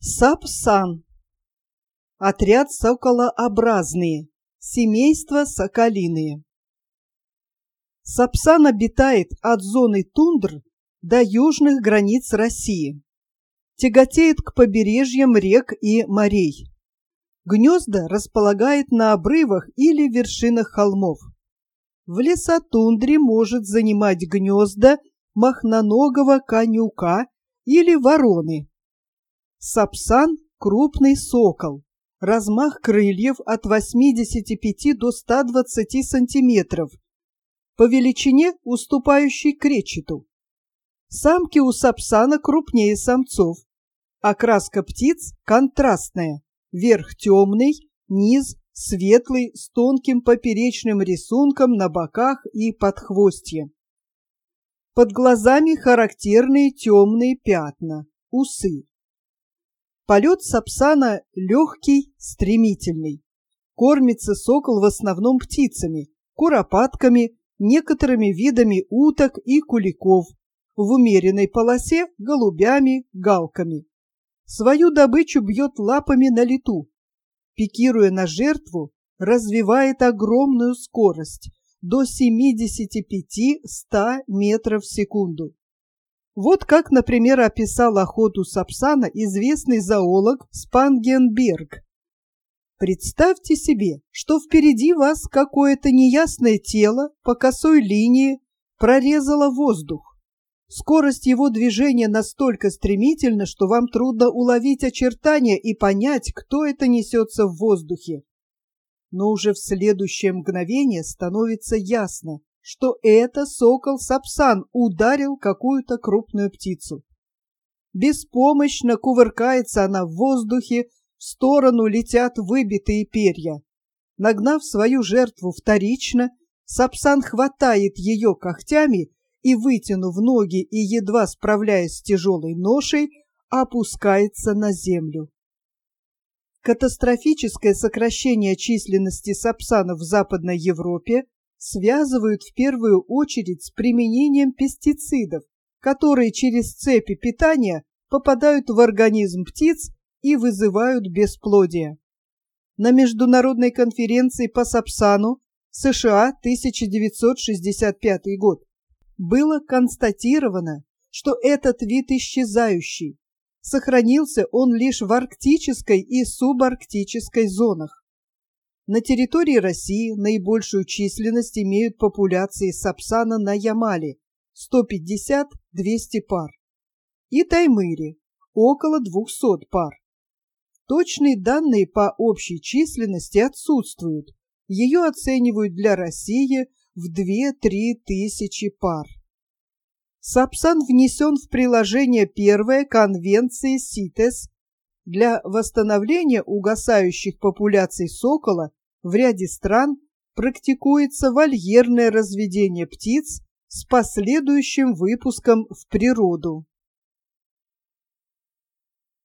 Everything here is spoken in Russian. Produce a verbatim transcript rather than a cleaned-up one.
Сапсан. Отряд соколообразные. Семейство соколиные. Сапсан обитает от зоны тундр до южных границ России. Тяготеет к побережьям рек и морей. Гнезда располагает на обрывах или вершинах холмов. В лесотундре может занимать гнезда махноногого конюка или вороны. Сапсан – крупный сокол. Размах крыльев от восьмидесяти пяти до ста двадцати сантиметров. По величине уступающий кречету. Самки у сапсана крупнее самцов. Окраска птиц контрастная. Верх темный, низ светлый с тонким поперечным рисунком на боках и подхвостье. Под глазами характерные темные пятна, усы. Полет сапсана легкий, стремительный. Кормится сокол в основном птицами, куропатками, некоторыми видами уток и куликов, в умеренной полосе голубями, галками. Свою добычу бьет лапами на лету. Пикируя на жертву, развивает огромную скорость до семидесяти пяти — ста метров в секунду. Вот как, например, описал охоту сапсана известный зоолог Спангенберг. Представьте себе, что впереди вас какое-то неясное тело по косой линии прорезало воздух. Скорость его движения настолько стремительна, что вам трудно уловить очертания и понять, кто это несется в воздухе. Но уже в следующее мгновение становится ясно, что это сокол-сапсан ударил какую-то крупную птицу. Беспомощно кувыркается она в воздухе, в сторону летят выбитые перья. Нагнав свою жертву вторично, сапсан хватает ее когтями и, вытянув ноги и едва справляясь с тяжелой ношей, опускается на землю. Катастрофическое сокращение численности сапсанов в Западной Европе связывают в первую очередь с применением пестицидов, которые через цепи питания попадают в организм птиц и вызывают бесплодие. На международной конференции по сапсану США тысяча девятьсот шестьдесят пятый год было констатировано, что этот вид исчезающий. Сохранился он лишь в арктической и субарктической зонах. На территории России наибольшую численность имеют популяции сапсана на Ямале – сто пятьдесят — двести пар и Таймыре – около двухсот пар. Точные данные по общей численности отсутствуют, ее оценивают для России в две-три тысячи пар. Сапсан внесен в приложение первое Конвенции ситес. Для восстановления угасающих популяций сокола в ряде стран практикуется вольерное разведение птиц с последующим выпуском в природу.